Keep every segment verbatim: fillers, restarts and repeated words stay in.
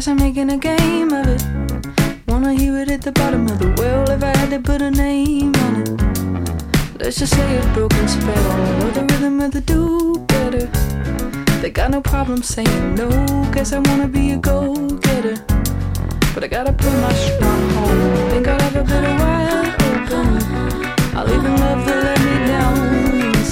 guess I'm making a game of it. Wanna hear it at the bottom of the well if I had to put a name on it. Let's just say a broken spell, or the rhythm of the do better. They got no problem saying no, guess I wanna be a go-getter. But I gotta put my strong home, think I'll have a bit of wide open. I'll even love the let me downs.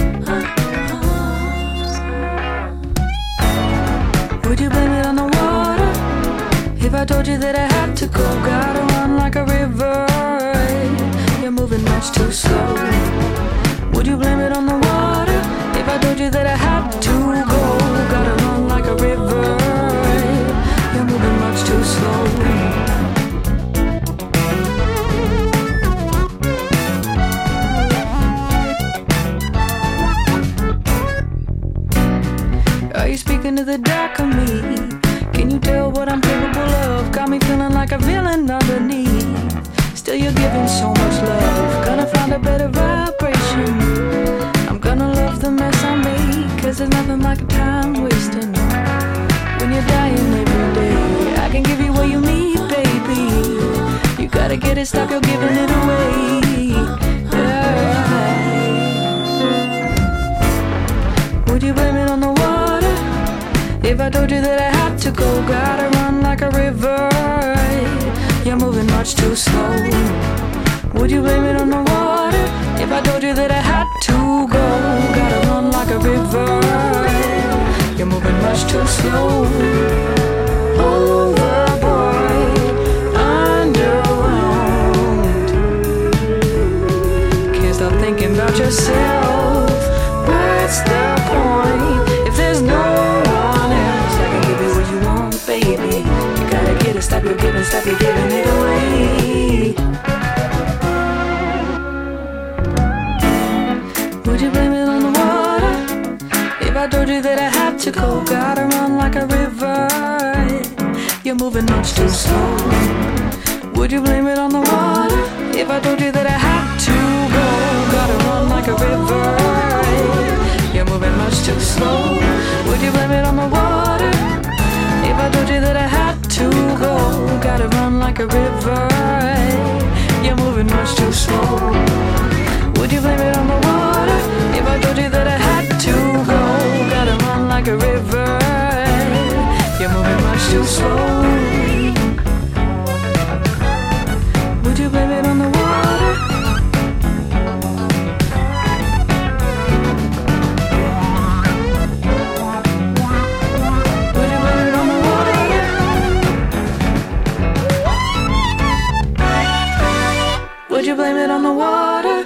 Would you blame it on the water? If I told you that I had to go, gotta run like a river. You're moving much too slow. Would you blame it on the water? If I told you that I had to go, gotta run like a river. You're moving much too slow. Are you speaking to the dark of me? Can you tell what I'm capable of? Got me feeling like a villain underneath. Still you're giving so much love. Gonna find a better vibration. I'm gonna love the mess I make, cause there's nothing like a time wasting. When you're dying every day, I can give you what you need, baby. You gotta get it, stop your giving it away. Yeah. Would you blame it on the water? If I told you that I had to go, gotta run like a river. You're moving much too slow. Would you blame it on the water? If I told you that I had to go, gotta run like a river. You're moving much too slow. Overboard, underwhelmed. Can't stop thinking about yourself. What's the point if there's no one else? I can give you what you want, baby. You gotta get it, stop your giving, stop your giving it away. Would you blame it on the water? If I told you that I had to go, gotta run like a river. You're moving much too slow. Would you blame it on the water? If I told you that I had to go, gotta run like a river. You're moving much too slow. Would you blame it on the water? If I told you that I had to go, gotta run like a river. You're moving much too slow. Would you blame it on the water? If I told you that I had to go, gotta run like a river. You're moving much too slow. Would you blame it on the water? Would you blame it on the water? Would you blame it on the water?